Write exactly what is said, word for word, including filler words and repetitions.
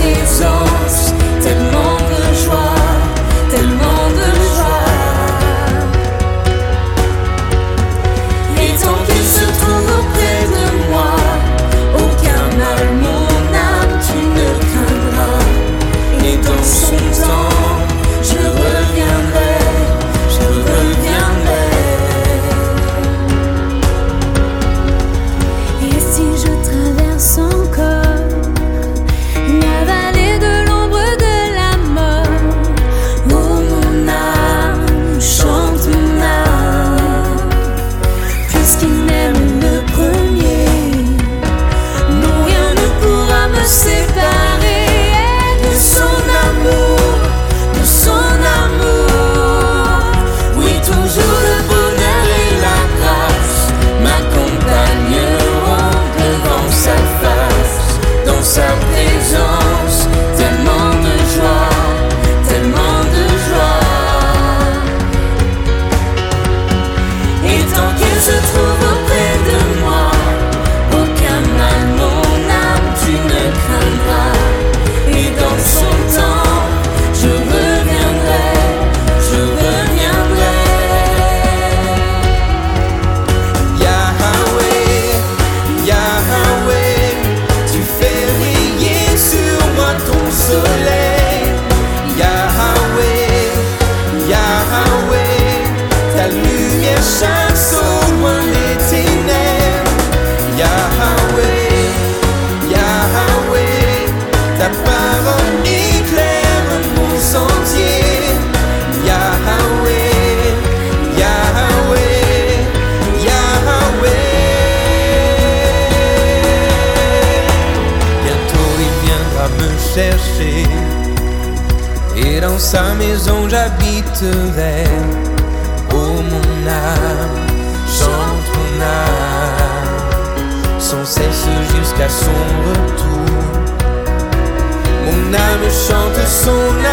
présence, tellement de joie, tellement de joie. Et tant qu'il se trouve auprès de moi, aucun mal, mon âme, tu ne craindras. Et dans son temps, je reviendrai, je reviendrai. Et si je traverse encore la vallée de l'ombre de la mort, Oh mon âme, chante mon âme, puisqu'il m'aime le premier, non rien ne pourra me séparer de son amour, de son amour. Oui, toujours le bonheur et la grâce m'accompagneront devant sa face, dans sa présence, tellement de joie, tellement de joie. Et tant qu'il se trouve auprès de moi, aucun mal, mon âme, tu ne craindras. Et dans son temps, je reviendrai, je reviendrai. Yahweh, Yahweh, tu fais briller sur moi ton soleil. Yahweh, Yahweh, ta lumière chasse au loin les ténèbres. Yahweh, Yahweh, ta parole éclaire mon sentier. Yahweh, Yahweh, Yahweh. Bientôt il viendra me chercher, et dans sa maison j'habiterai. Oh mon âme, chante mon âme, sans cesse jusqu'à son retour. Mon âme chante son